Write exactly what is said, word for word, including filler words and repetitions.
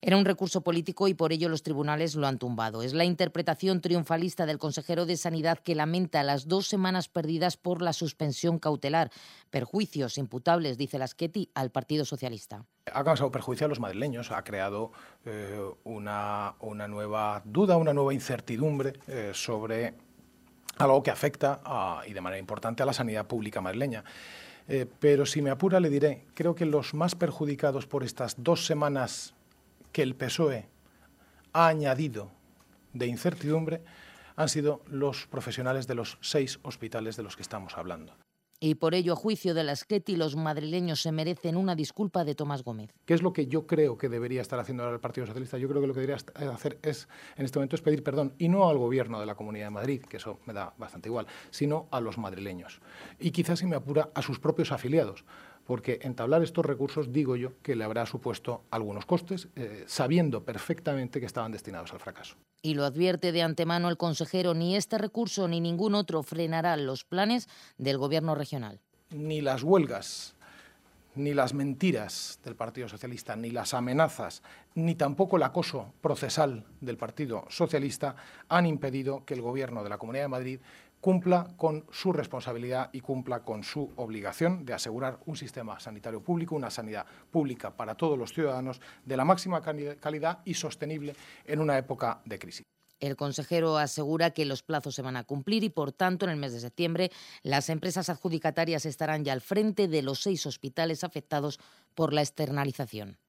Era un recurso político y por ello los tribunales lo han tumbado. Es la interpretación triunfalista del consejero de Sanidad, que lamenta las dos semanas perdidas por la suspensión cautelar. Perjuicios imputables, dice Lasqueti, al Partido Socialista. Ha causado perjuicio a los madrileños, ha creado eh, una, una nueva duda, una nueva incertidumbre eh, sobre algo que afecta a, y de manera importante a la sanidad pública madrileña. Eh, pero si me apura le diré, creo que los más perjudicados por estas dos semanas que el P S O E ha añadido de incertidumbre han sido los profesionales de los seis hospitales de los que estamos hablando. Y por ello, a juicio de Lasqueti, los madrileños se merecen una disculpa de Tomás Gómez. ¿Qué es lo que yo creo que debería estar haciendo ahora el Partido Socialista? Yo creo que lo que debería hacer es, en este momento, es pedir perdón, y no al Gobierno de la Comunidad de Madrid, que eso me da bastante igual, sino a los madrileños. Y quizás, si me apura, a sus propios afiliados, porque entablar estos recursos, digo yo, que le habrá supuesto algunos costes, eh, sabiendo perfectamente que estaban destinados al fracaso. Y lo advierte de antemano el consejero, ni este recurso ni ningún otro frenará los planes del Gobierno regional. Ni las huelgas, ni las mentiras del Partido Socialista, ni las amenazas, ni tampoco el acoso procesal del Partido Socialista han impedido que el Gobierno de la Comunidad de Madrid cumpla con su responsabilidad y cumpla con su obligación de asegurar un sistema sanitario público, una sanidad pública para todos los ciudadanos de la máxima calidad y sostenible en una época de crisis. El consejero asegura que los plazos se van a cumplir y, por tanto, en el mes de septiembre las empresas adjudicatarias estarán ya al frente de los seis hospitales afectados por la externalización.